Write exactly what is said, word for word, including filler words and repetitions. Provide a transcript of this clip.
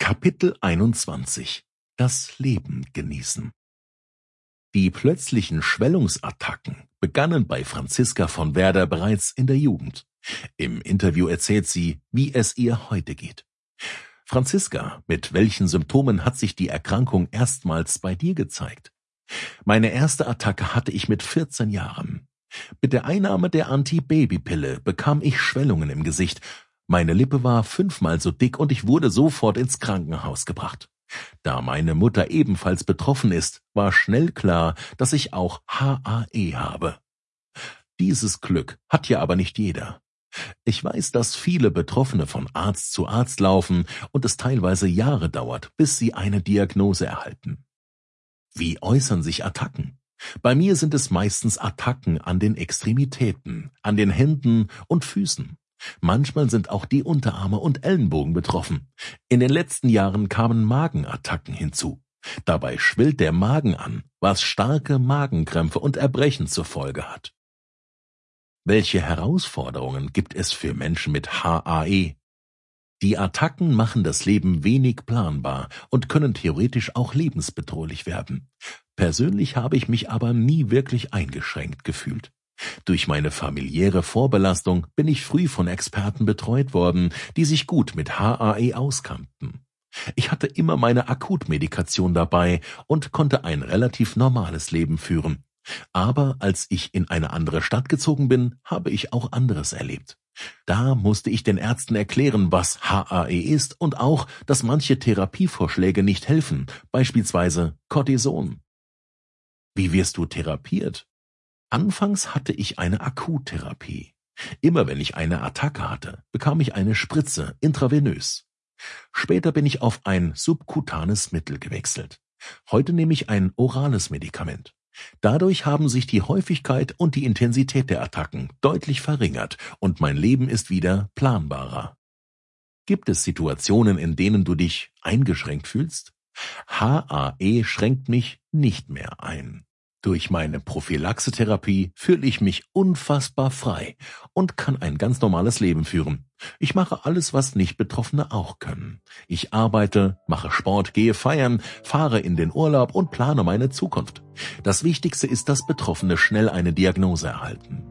Kapitel einundzwanzig. Das Leben genießen. Die plötzlichen Schwellungsattacken begannen bei Franziska von Werder bereits in der Jugend. Im Interview erzählt sie, wie es ihr heute geht. Franziska, mit welchen Symptomen hat sich die Erkrankung erstmals bei dir gezeigt? Meine erste Attacke hatte ich mit vierzehn Jahren. Mit der Einnahme der Anti-Baby-Pille bekam ich Schwellungen im Gesicht. Meine Lippe war fünfmal so dick und ich wurde sofort ins Krankenhaus gebracht. Da meine Mutter ebenfalls betroffen ist, war schnell klar, dass ich auch H A E habe. Dieses Glück hat ja aber nicht jeder. Ich weiß, dass viele Betroffene von Arzt zu Arzt laufen und es teilweise Jahre dauert, bis sie eine Diagnose erhalten. Wie äußern sich Attacken? Bei mir sind es meistens Attacken an den Extremitäten, an den Händen und Füßen. Manchmal sind auch die Unterarme und Ellenbogen betroffen. In den letzten Jahren kamen Magenattacken hinzu. Dabei schwillt der Magen an, was starke Magenkrämpfe und Erbrechen zur Folge hat. Welche Herausforderungen gibt es für Menschen mit H A E? Die Attacken machen das Leben wenig planbar und können theoretisch auch lebensbedrohlich werden. Persönlich habe ich mich aber nie wirklich eingeschränkt gefühlt. Durch meine familiäre Vorbelastung bin ich früh von Experten betreut worden, die sich gut mit H A E auskannten. Ich hatte immer meine Akutmedikation dabei und konnte ein relativ normales Leben führen. Aber als ich in eine andere Stadt gezogen bin, habe ich auch anderes erlebt. Da musste ich den Ärzten erklären, was H A E ist und auch, dass manche Therapievorschläge nicht helfen, beispielsweise Cortison. Wie wirst du therapiert? Anfangs hatte ich eine Akuttherapie. Immer wenn ich eine Attacke hatte, bekam ich eine Spritze intravenös. Später bin ich auf ein subkutanes Mittel gewechselt. Heute nehme ich ein orales Medikament. Dadurch haben sich die Häufigkeit und die Intensität der Attacken deutlich verringert und mein Leben ist wieder planbarer. Gibt es Situationen, in denen du dich eingeschränkt fühlst? H A E schränkt mich nicht mehr ein. Durch meine Prophylaxetherapie fühle ich mich unfassbar frei und kann ein ganz normales Leben führen. Ich mache alles, was Nicht-Betroffene auch können. Ich arbeite, mache Sport, gehe feiern, fahre in den Urlaub und plane meine Zukunft. Das Wichtigste ist, dass Betroffene schnell eine Diagnose erhalten.